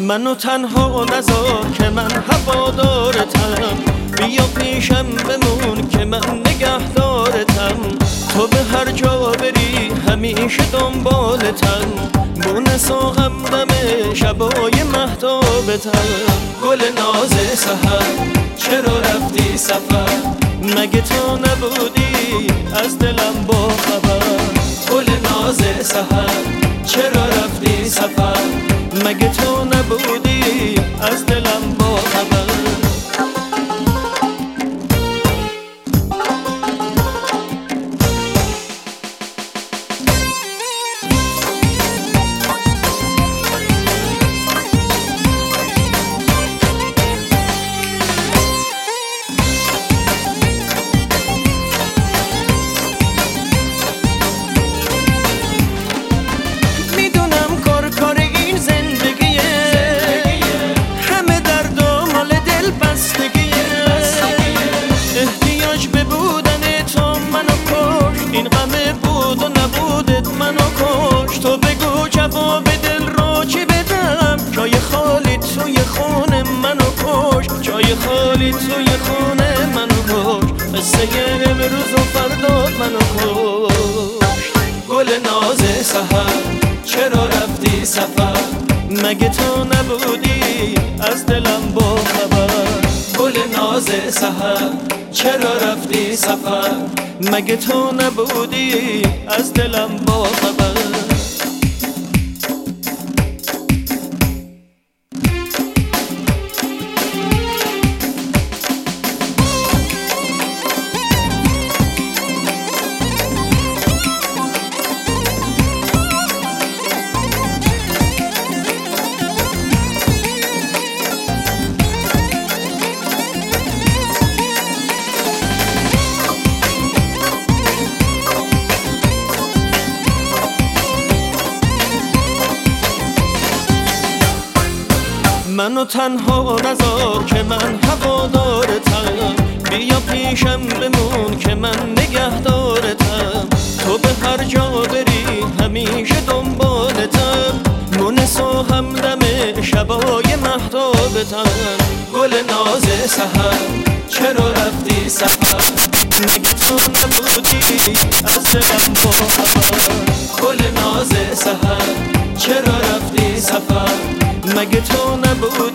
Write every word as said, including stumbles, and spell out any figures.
منو تنها نذار که من هوادارتم، بیا پیشم بمون که من نگهدارتم. تو به هر جا بری همیشه دنبالتم، مونس و همدم شبای مهتابتم. گل ناز سحر چرا رفتی سفر، مگه تو نبودی از دلم با خبر. گل ناز سحر چرا رفتی سفر، مگه تو نبودی از دلم با خبر. این غمه بود و نبودت منو کش. تو بگو جواب دل رو چی بدم، جای خالی توی خونه منو کش. جای خالی توی خونه منو کش، قصه امروز و فردا منو کش. گل ناز سحر چرا رفتی سفر، مگه تو نبودی از دلم با خبر. گل ناز سحر چرا رفتی سفر، مگه تو نبودی از دلم با خبر. منو تنها نذار که من هوادارتم، بیا پیشم بمون که من نگهدارتم. تو به هر جا بری همیشه دنبالتم، مونس و همدم شبای مهتابتم. گل ناز سحر چرا رفتی سفر، مگه تو نبودی از دلم با خبر. گل ناز سحر چرا رفتی سفر، مگه تو نبودی